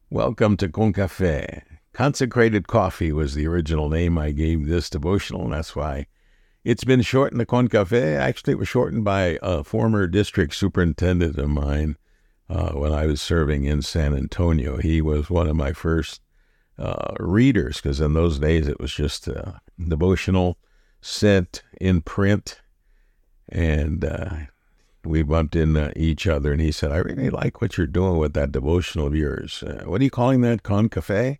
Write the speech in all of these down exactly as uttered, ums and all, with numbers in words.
Welcome to Con Café. Consecrated Coffee was the original name I gave this devotional, and that's why it's been shortened to Con Café. Actually, it was shortened by a former district superintendent of mine uh, when I was serving in San Antonio. He was one of my first uh, readers, because in those days it was just a devotional sent in print, and uh, we bumped into each other, and he said, I really like what you're doing with that devotional of yours. Uh, what are you calling that, Con Café?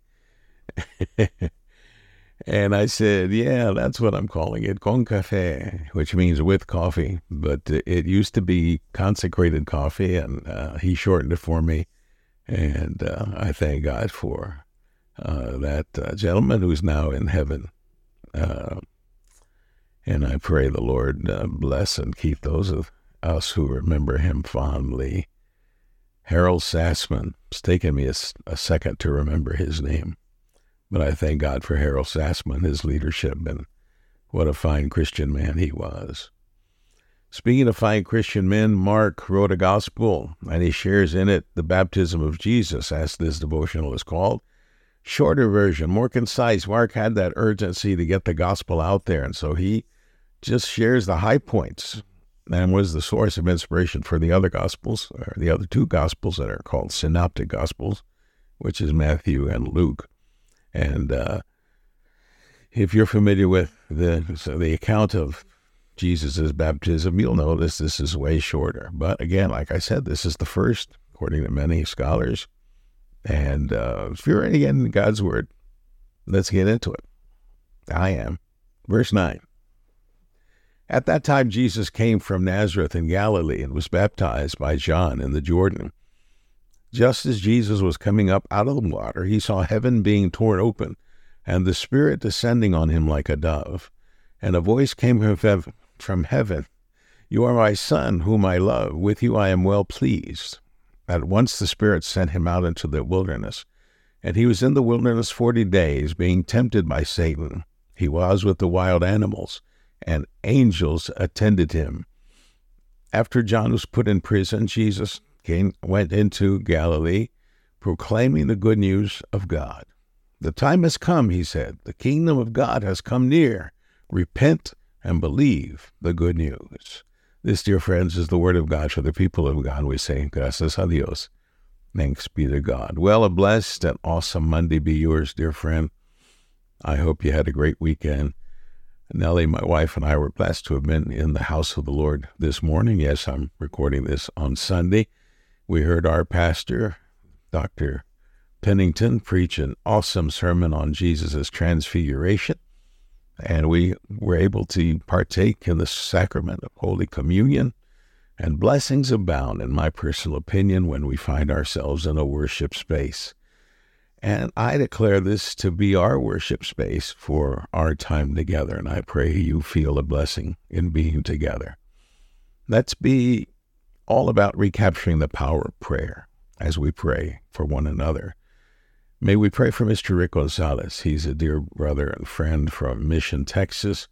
And I said, yeah, that's what I'm calling it, Con Café, which means with coffee. But it used to be Consecrated Coffee, and uh, he shortened it for me. And uh, I thank God for uh, that uh, gentleman who's now in heaven. Uh, and I pray the Lord uh, bless and keep those of us who remember him fondly. Harold Sassman. It's taken me a, a second to remember his name, but I thank God for Harold Sassman, his leadership, and what a fine Christian man he was. Speaking of fine Christian men, Mark wrote a gospel, and he shares in it the baptism of Jesus, as this devotional is called. Shorter version, more concise. Mark had that urgency to get the gospel out there, and so he just shares the high points, and was the source of inspiration for the other Gospels, or the other two Gospels that are called Synoptic Gospels, which is Matthew and Luke. And uh, if you're familiar with the so the account of Jesus' baptism, you'll notice this is way shorter. But again, like I said, this is the first, according to many scholars. And uh, if you're ready to get into God's Word, let's get into it. I am. Verse nine. At that time, Jesus came from Nazareth in Galilee and was baptized by John in the Jordan. Just as Jesus was coming up out of the water, he saw heaven being torn open, and the Spirit descending on him like a dove. And a voice came from heaven, You are my Son, whom I love. With you I am well pleased. At once the Spirit sent him out into the wilderness. And he was in the wilderness forty days, being tempted by Satan. He was with the wild animals, and angels attended him. After John was put in prison, Jesus came, went into Galilee, proclaiming the good news of God. The time has come, he said. The kingdom of God has come near. Repent and believe the good news. This, dear friends, is the word of God for the people of God. We say, gracias a Dios. Thanks be to God. Well, a blessed and awesome Monday be yours, dear friend. I hope you had a great weekend. Nellie, my wife, and I were blessed to have been in the house of the Lord this morning. Yes, I'm recording this on Sunday. We heard our pastor, Doctor Pennington, preach an awesome sermon on Jesus' transfiguration, and we were able to partake in the sacrament of Holy Communion, and blessings abound, in my personal opinion, when we find ourselves in a worship space. And I declare this to be our worship space for our time together, and I pray you feel a blessing in being together. Let's be all about recapturing the power of prayer as we pray for one another. May we pray for Mister Rick Gonzalez. He's a dear brother and friend from Mission, Texas,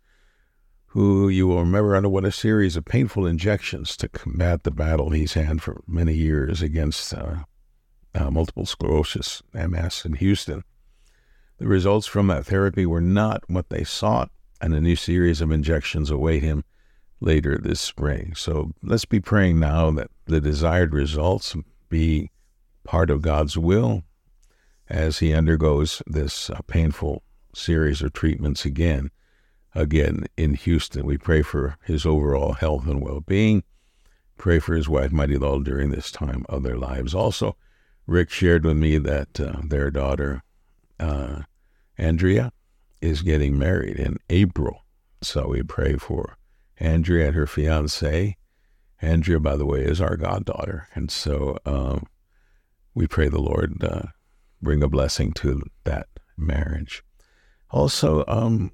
who you will remember underwent a series of painful injections to combat the battle he's had for many years against uh, Uh, multiple sclerosis, M S, in Houston. The results from that therapy were not what they sought, and a new series of injections await him later this spring. So let's be praying now that the desired results be part of God's will as he undergoes this uh, painful series of treatments again, again in Houston. We pray for his overall health and well-being. Pray for his wife, Mighty Law, during this time of their lives. Also, Rick shared with me that uh, their daughter, uh, Andrea, is getting married in April. So we pray for Andrea and her fiancé. Andrea, by the way, is our goddaughter. And so um, we pray the Lord uh, bring a blessing to that marriage. Also, um,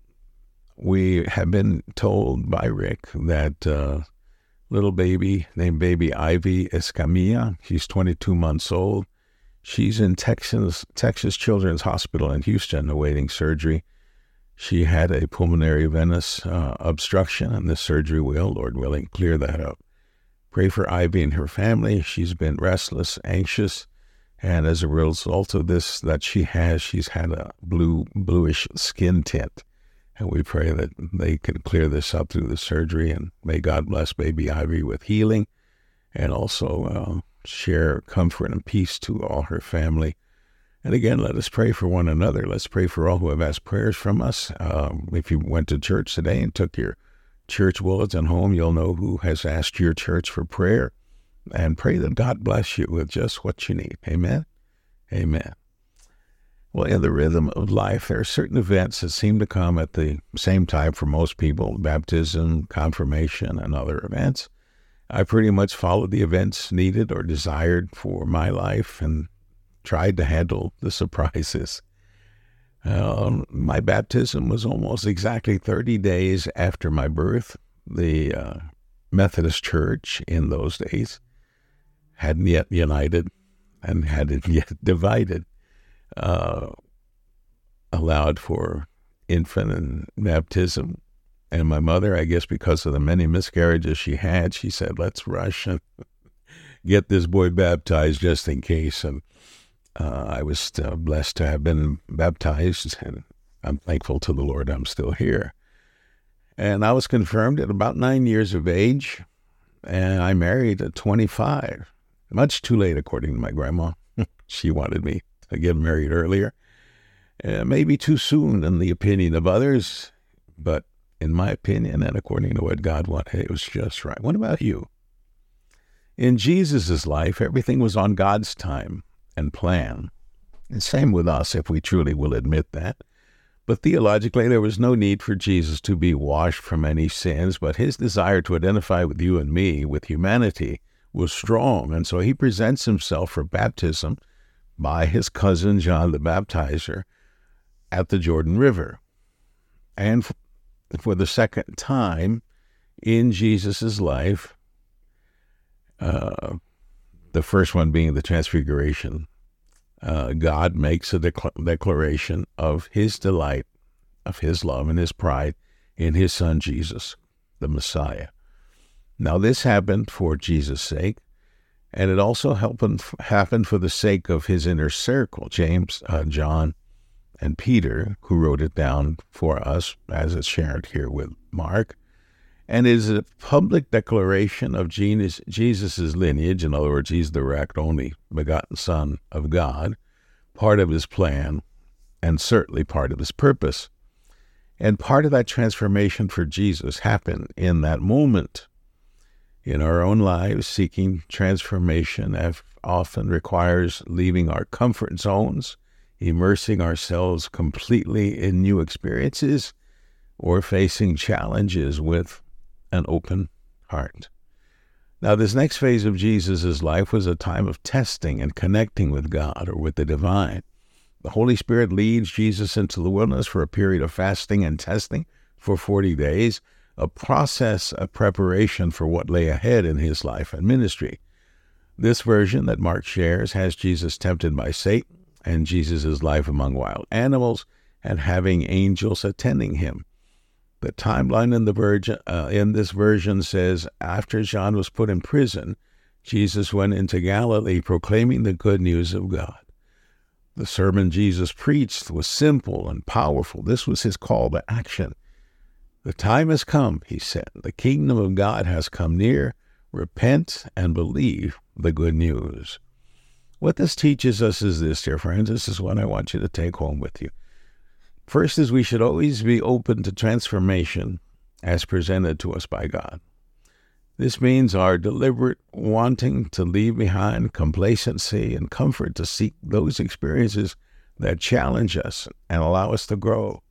we have been told by Rick that uh, little baby named baby Ivy Escamilla, she's twenty-two months old. She's in Texas, Texas Children's Hospital in Houston awaiting surgery. She had a pulmonary venous uh, obstruction, and this surgery will, Lord willing, clear that up. Pray for Ivy and her family. She's been restless, anxious, And as a result of this that she has, she's had a blue, bluish skin tint. And we pray that they can clear this up through the surgery, and may God bless baby Ivy with healing, and also uh, share comfort and peace to all her family. And again, let us pray for one another. Let's pray for all who have asked prayers from us. Um, if you went to church today and took your church bulletin home, you'll know who has asked your church for prayer. And pray that God bless you with just what you need. Amen? Amen. Well, in the rhythm of life, there are certain events that seem to come at the same time for most people: baptism, confirmation, and other events. I pretty much followed the events needed or desired for my life and tried to handle the surprises. Uh, my baptism was almost exactly thirty days after my birth. The uh, Methodist Church in those days hadn't yet united and hadn't yet divided. Uh, allowed for infant and baptism. And my mother, I guess because of the many miscarriages she had, she said, let's rush and get this boy baptized just in case. And uh, I was uh, blessed to have been baptized, and I'm thankful to the Lord I'm still here. And I was confirmed at about nine years of age, and I married at twenty-five. Much too late, according to my grandma. She wanted me to get married earlier. Uh, maybe too soon in the opinion of others, but in my opinion and according to what God wanted, it was just right. What about you? In Jesus' life, everything was on God's time and plan. And same with us, if we truly will admit that. But theologically, there was no need for Jesus to be washed from any sins, but his desire to identify with you and me, with humanity, was strong. And so he presents himself for baptism by his cousin John the Baptizer at the Jordan River. And for the second time in Jesus' life, uh, the first one being the Transfiguration, uh, God makes a dec- declaration of his delight, of his love and his pride in his son Jesus, the Messiah. Now this happened for Jesus' sake, and it also happened, happened for the sake of his inner circle, James, uh, John, and Peter, who wrote it down for us, as it's shared here with Mark. And it is a public declaration of Jesus' lineage. In other words, he's the direct, only begotten Son of God, part of his plan, and certainly part of his purpose. And part of that transformation for Jesus happened in that moment. In our own lives, seeking transformation often requires leaving our comfort zones, immersing ourselves completely in new experiences, or facing challenges with an open heart. Now, this next phase of Jesus' life was a time of testing and connecting with God or with the divine. The Holy Spirit leads Jesus into the wilderness for a period of fasting and testing for forty days, a process of preparation for what lay ahead in his life and ministry. This version that Mark shares has Jesus tempted by Satan and Jesus' life among wild animals and having angels attending him. The timeline in the virgin, uh, in this version says, after John was put in prison, Jesus went into Galilee proclaiming the good news of God. The sermon Jesus preached was simple and powerful. This was his call to action. The time has come, he said. The kingdom of God has come near. Repent and believe the good news. What this teaches us is this, dear friends. This is what I want you to take home with you. First is we should always be open to transformation as presented to us by God. This means our deliberate wanting to leave behind complacency and comfort to seek those experiences that challenge us and allow us to grow.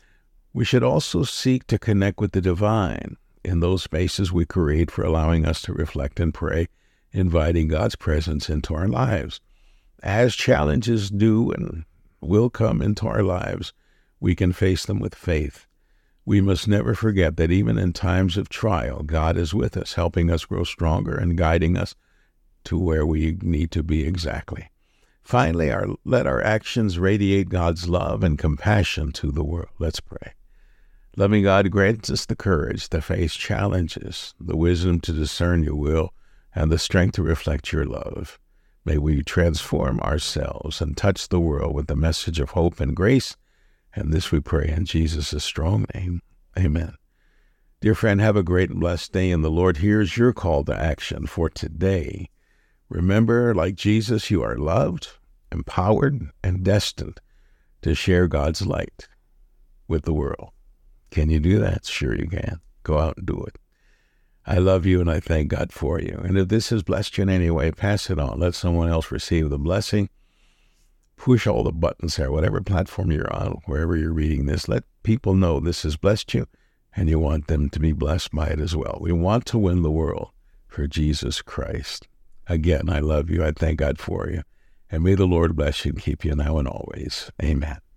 We should also seek to connect with the divine in those spaces we create for allowing us to reflect and pray, inviting God's presence into our lives. As challenges do and will come into our lives, we can face them with faith. We must never forget that even in times of trial, God is with us, helping us grow stronger and guiding us to where we need to be exactly. Finally, our, let our actions radiate God's love and compassion to the world. Let's pray. Loving God, grant us the courage to face challenges, the wisdom to discern your will, and the strength to reflect your love. May we transform ourselves and touch the world with the message of hope and grace. And this we pray in Jesus' strong name. Amen. Dear friend, have a great and blessed day, and the Lord hears your call to action for today. Remember, like Jesus, you are loved, empowered, and destined to share God's light with the world. Can you do that? Sure you can. Go out and do it. I love you, and I thank God for you. And if this has blessed you in any way, pass it on. Let someone else receive the blessing. Push all the buttons there, whatever platform you're on, wherever you're reading this. Let people know this has blessed you, and you want them to be blessed by it as well. We want to win the world for Jesus Christ. Again, I love you. I thank God for you. And may the Lord bless you and keep you now and always. Amen.